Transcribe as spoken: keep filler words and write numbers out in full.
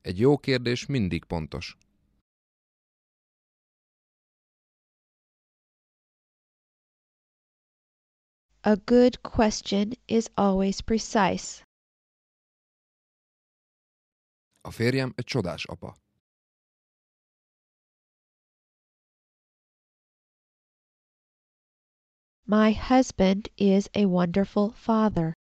Egy jó kérdés mindig pontos. A good question is always precise. A férjem egy csodás apa. My husband is a wonderful father.